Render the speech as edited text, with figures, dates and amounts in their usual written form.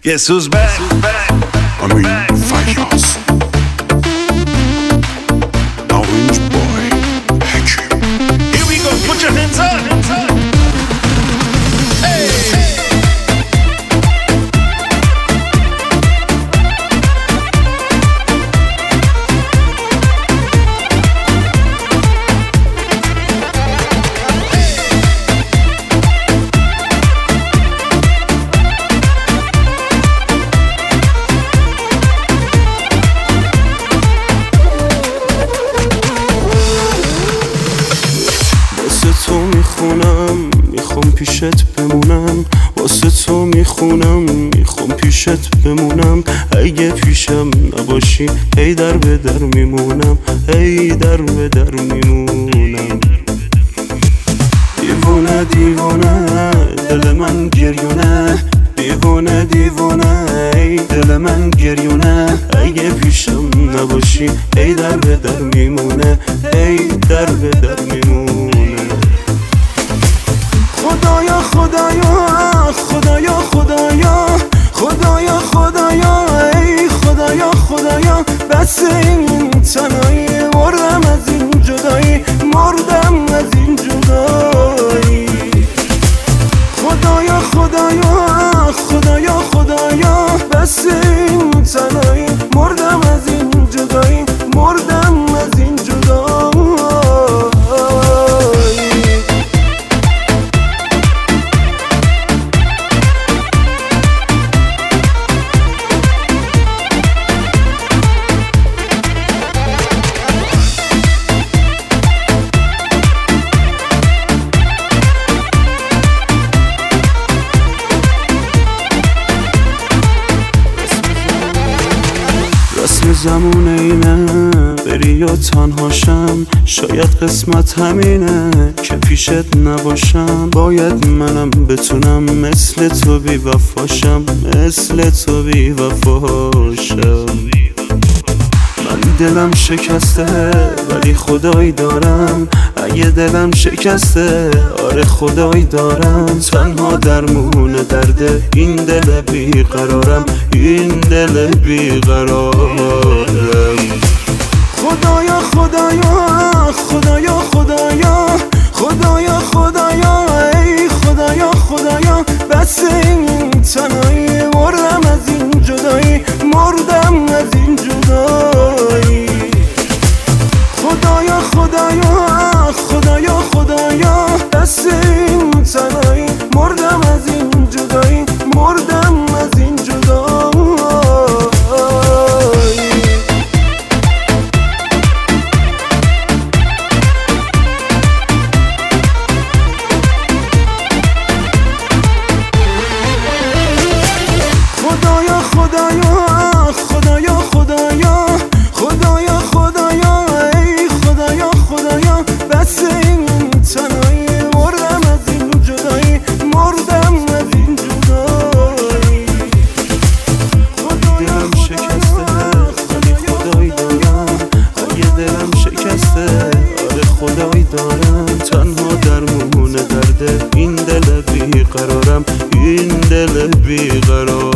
Guess who's back? Amin Feyyaz, Orange Boy, Hakim. Here we go, put your hands up. Hey. میخوام پیشت بمونم، واسه تو میخوام پیشت بمونم. اگه پیشم نباشی هی در به در میمونم، هی در به در میمونم. دیوونه دیوونه دل من گریونه، دیوونه دیوونه ای دل من گریونه. اگه پیشم نباشی هی در به در میمونه، هی در به در میمونه. خدایا خدایا خدایا خدایا خدایا خدایا ای خدایا خدایا، بس این تنهایی مردم از این جدایی، مردم از این جدایی. خدایا خدایا خدایا خدایا، بس این تنهایی مردم از این جدایی، مردم از این جدایی. رسم زمون اینه بری یا تنهاشم، شاید قسمت همینه که پیشت نباشم. باید منم بتونم مثل تو بی وفاشم، مثل تو بی وفاشم. من دلم شکسته ولی خدایی دارم، اگه دلم شکسته آره خدایی دارم. تنها درمون درده این دل بیقرارم، این دل بیقرارم. خدایا خدایا خدایا خدایا خدایا خدایا ای خدایا خدایا، بس این تنهایی مردم از این جدایی، مردم از این جدایی. خدایا خدایا خدایا خدایا، بس این تنهایی مردم از این جدایی، مردم از این جدایی. خدایا خدایا خدایا خدایا خدایا خدایا ای خدایا خدایا، بس این تنهایی مردم از این جدایی، مردم از این جدایی. دلم شکسته ولی خدایی دارم، اگه دلم شکسته آره خدایی دارم. تنها درمون درده این دل بیقرارم، این دل بیقرار.